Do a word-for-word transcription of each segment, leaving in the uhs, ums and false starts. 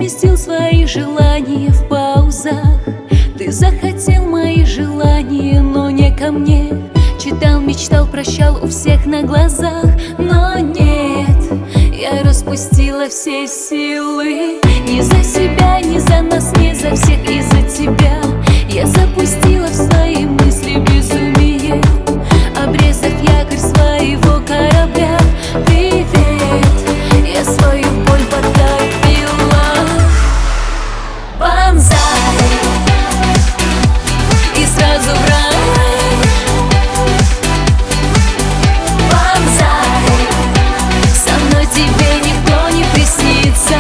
гнездил свои желания в паузах. Ты захотел мои желания, но не ко мне. Читал, мечтал, прощал у всех на глазах. Но нет, я распустила все силы. Не за себя, не за нас, не за всех, из-за тебя. Я запустила в свои мысли безумие, обрезав якорь своего корабля. Привет, я свою боль потопила. Банзай, и сразу в рай. Банзай, со мной тебе никто не приснится.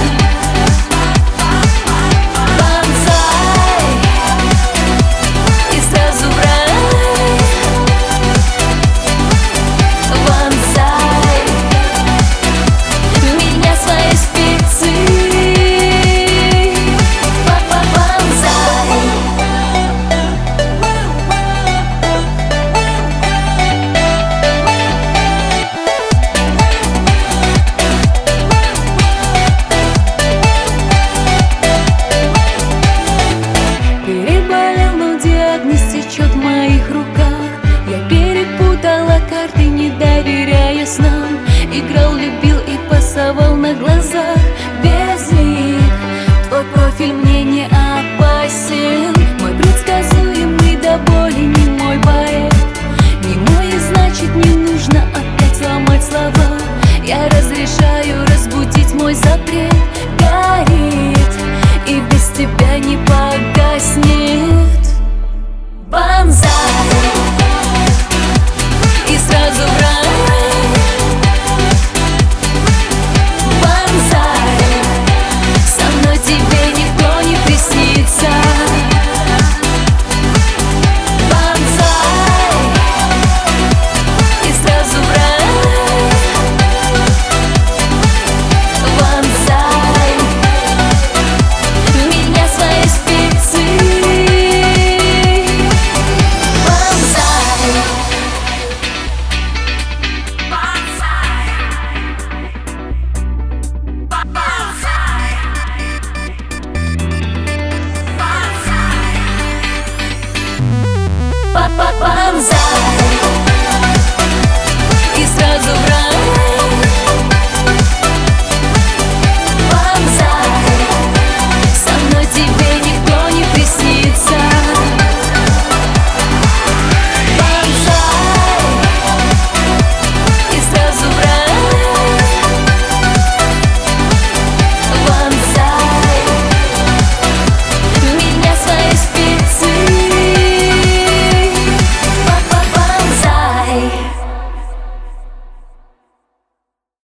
Течет в моих руках. Я перепутала карты, не доверяя снам. Играл, любил и пасовал на глазах. Без них твой профиль мне не опасен. Мой предсказуемый до боли не мой поэт. Не мой, и значит не нужно опять ломать слова. Я разрешаю разбудить мой запрет. Горит и без тебя не погаснет. Банзай.